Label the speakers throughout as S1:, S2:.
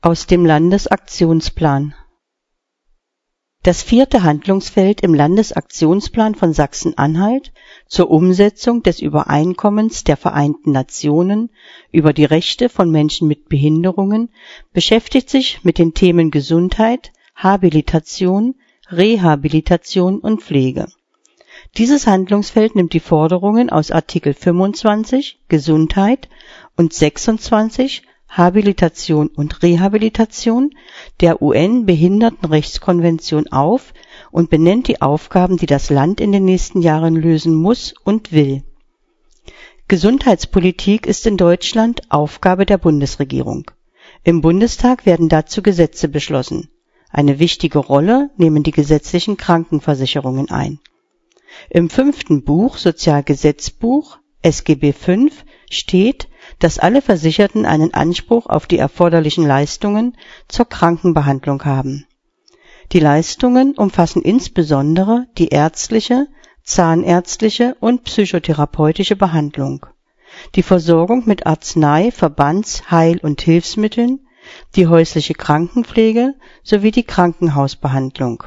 S1: Aus dem Landesaktionsplan. Das 4. Handlungsfeld im Landesaktionsplan von Sachsen-Anhalt zur Umsetzung des Übereinkommens der Vereinten Nationen über die Rechte von Menschen mit Behinderungen beschäftigt sich mit den Themen Gesundheit, Habilitation, Rehabilitation und Pflege. Dieses Handlungsfeld nimmt die Forderungen aus Artikel 25 Gesundheit und 26 Habilitation und Rehabilitation der UN-Behindertenrechtskonvention auf und benennt die Aufgaben, die das Land in den nächsten Jahren lösen muss und will. Gesundheitspolitik ist in Deutschland Aufgabe der Bundesregierung. Im Bundestag werden dazu Gesetze beschlossen. Eine wichtige Rolle nehmen die gesetzlichen Krankenversicherungen ein. Im 5. Buch Sozialgesetzbuch SGB V steht, dass alle Versicherten einen Anspruch auf die erforderlichen Leistungen zur Krankenbehandlung haben. Die Leistungen umfassen insbesondere die ärztliche, zahnärztliche und psychotherapeutische Behandlung, die Versorgung mit Arznei-, Verbands-, Heil- und Hilfsmitteln, die häusliche Krankenpflege sowie die Krankenhausbehandlung.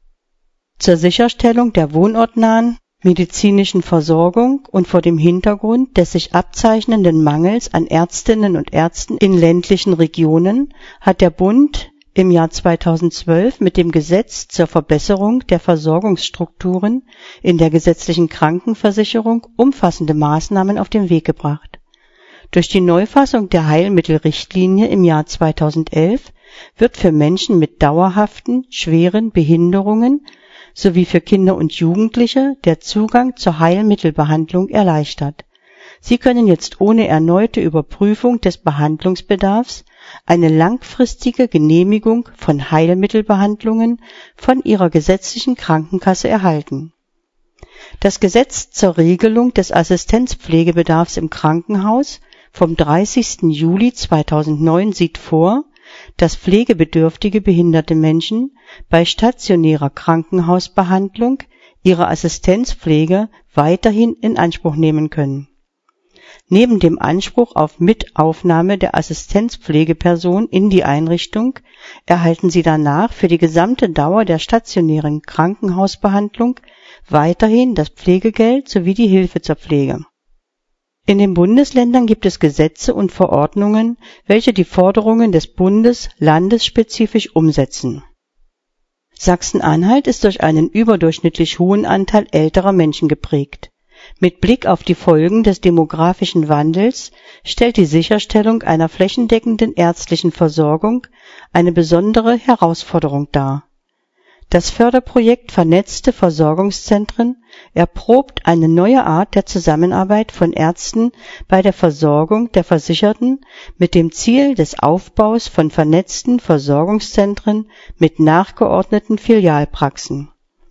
S1: Zur Sicherstellung der wohnortnahen medizinischen Versorgung und vor dem Hintergrund des sich abzeichnenden Mangels an Ärztinnen und Ärzten in ländlichen Regionen hat der Bund im Jahr 2012 mit dem Gesetz zur Verbesserung der Versorgungsstrukturen in der gesetzlichen Krankenversicherung umfassende Maßnahmen auf den Weg gebracht. Durch die Neufassung der Heilmittelrichtlinie im Jahr 2011 wird für Menschen mit dauerhaften, schweren Behinderungen sowie für Kinder und Jugendliche der Zugang zur Heilmittelbehandlung erleichtert. Sie können jetzt ohne erneute Überprüfung des Behandlungsbedarfs eine langfristige Genehmigung von Heilmittelbehandlungen von ihrer gesetzlichen Krankenkasse erhalten. Das Gesetz zur Regelung des Assistenzpflegebedarfs im Krankenhaus vom 30. Juli 2009 sieht vor, dass pflegebedürftige behinderte Menschen bei stationärer Krankenhausbehandlung ihre Assistenzpflege weiterhin in Anspruch nehmen können. Neben dem Anspruch auf Mitaufnahme der Assistenzpflegeperson in die Einrichtung erhalten sie danach für die gesamte Dauer der stationären Krankenhausbehandlung weiterhin das Pflegegeld sowie die Hilfe zur Pflege. In den Bundesländern gibt es Gesetze und Verordnungen, welche die Forderungen des Bundes landesspezifisch umsetzen. Sachsen-Anhalt ist durch einen überdurchschnittlich hohen Anteil älterer Menschen geprägt. Mit Blick auf die Folgen des demografischen Wandels stellt die Sicherstellung einer flächendeckenden ärztlichen Versorgung eine besondere Herausforderung dar. Das Förderprojekt Vernetzte Versorgungszentren erprobt eine neue Art der Zusammenarbeit von Ärzten bei der Versorgung der Versicherten mit dem Ziel des Aufbaus von vernetzten Versorgungszentren mit nachgeordneten Filialpraxen.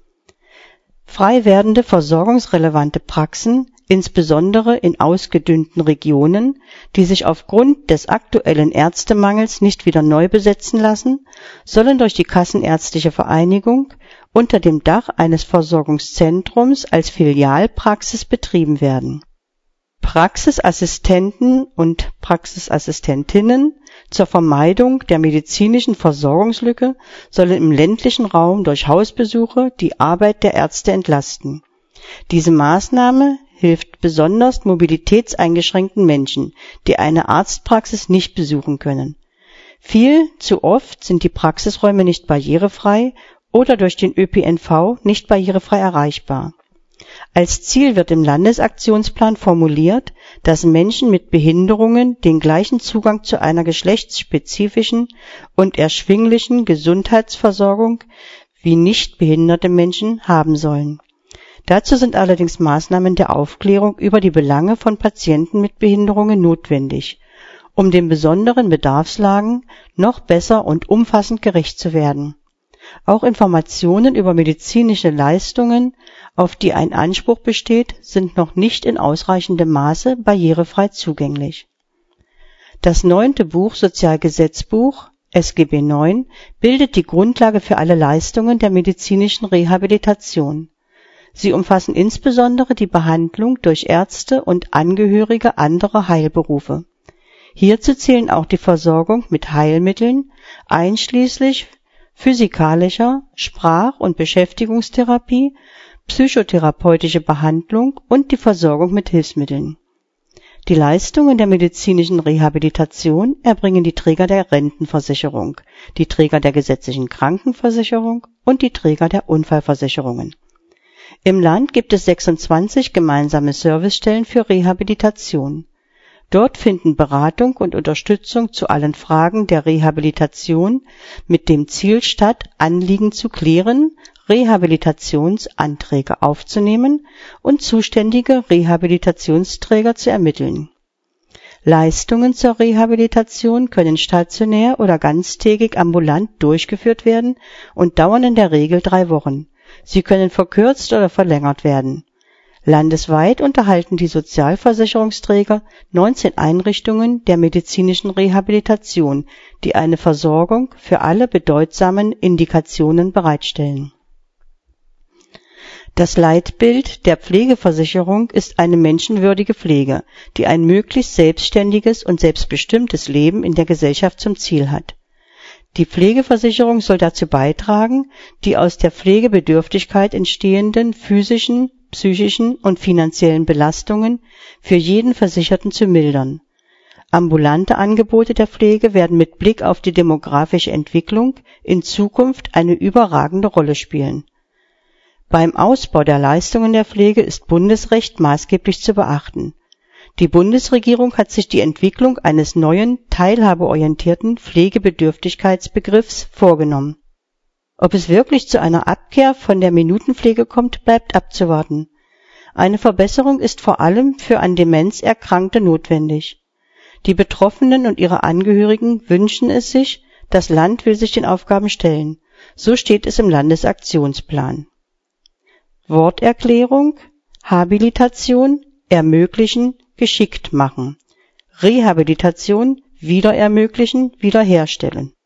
S1: Frei werdende versorgungsrelevante Praxen, insbesondere in ausgedünnten Regionen, die sich aufgrund des aktuellen Ärztemangels nicht wieder neu besetzen lassen, sollen durch die Kassenärztliche Vereinigung unter dem Dach eines Versorgungszentrums als Filialpraxis betrieben werden. Praxisassistenten und Praxisassistentinnen zur Vermeidung der medizinischen Versorgungslücke sollen im ländlichen Raum durch Hausbesuche die Arbeit der Ärzte entlasten. Diese Maßnahme hilft besonders mobilitätseingeschränkten Menschen, die eine Arztpraxis nicht besuchen können. Viel zu oft sind die Praxisräume nicht barrierefrei oder durch den ÖPNV nicht barrierefrei erreichbar. Als Ziel wird im Landesaktionsplan formuliert, dass Menschen mit Behinderungen den gleichen Zugang zu einer geschlechtsspezifischen und erschwinglichen Gesundheitsversorgung wie nicht behinderte Menschen haben sollen. Dazu sind allerdings Maßnahmen der Aufklärung über die Belange von Patienten mit Behinderungen notwendig, um den besonderen Bedarfslagen noch besser und umfassend gerecht zu werden. Auch Informationen über medizinische Leistungen, auf die ein Anspruch besteht, sind noch nicht in ausreichendem Maße barrierefrei zugänglich. Das 9. Buch Sozialgesetzbuch SGB IX bildet die Grundlage für alle Leistungen der medizinischen Rehabilitation. Sie umfassen insbesondere die Behandlung durch Ärzte und Angehörige anderer Heilberufe. Hierzu zählen auch die Versorgung mit Heilmitteln, einschließlich physikalischer, Sprach- und Beschäftigungstherapie, psychotherapeutische Behandlung und die Versorgung mit Hilfsmitteln. Die Leistungen der medizinischen Rehabilitation erbringen die Träger der Rentenversicherung, die Träger der gesetzlichen Krankenversicherung und die Träger der Unfallversicherungen. Im Land gibt es 26 gemeinsame Servicestellen für Rehabilitation. Dort finden Beratung und Unterstützung zu allen Fragen der Rehabilitation mit dem Ziel statt, Anliegen zu klären, Rehabilitationsanträge aufzunehmen und zuständige Rehabilitationsträger zu ermitteln. Leistungen zur Rehabilitation können stationär oder ganztägig ambulant durchgeführt werden und dauern in der Regel 3 Wochen. Sie können verkürzt oder verlängert werden. Landesweit unterhalten die Sozialversicherungsträger 19 Einrichtungen der medizinischen Rehabilitation, die eine Versorgung für alle bedeutsamen Indikationen bereitstellen. Das Leitbild der Pflegeversicherung ist eine menschenwürdige Pflege, die ein möglichst selbstständiges und selbstbestimmtes Leben in der Gesellschaft zum Ziel hat. Die Pflegeversicherung soll dazu beitragen, die aus der Pflegebedürftigkeit entstehenden physischen, psychischen und finanziellen Belastungen für jeden Versicherten zu mildern. Ambulante Angebote der Pflege werden mit Blick auf die demografische Entwicklung in Zukunft eine überragende Rolle spielen. Beim Ausbau der Leistungen der Pflege ist Bundesrecht maßgeblich zu beachten. Die Bundesregierung hat sich die Entwicklung eines neuen, teilhabeorientierten Pflegebedürftigkeitsbegriffs vorgenommen. Ob es wirklich zu einer Abkehr von der Minutenpflege kommt, bleibt abzuwarten. Eine Verbesserung ist vor allem für an Demenz Erkrankte notwendig. Die Betroffenen und ihre Angehörigen wünschen es sich, das Land will sich den Aufgaben stellen. So steht es im Landesaktionsplan. Worterklärung: Habilitation, ermöglichen, geschickt machen. Rehabilitation, wieder ermöglichen, wiederherstellen.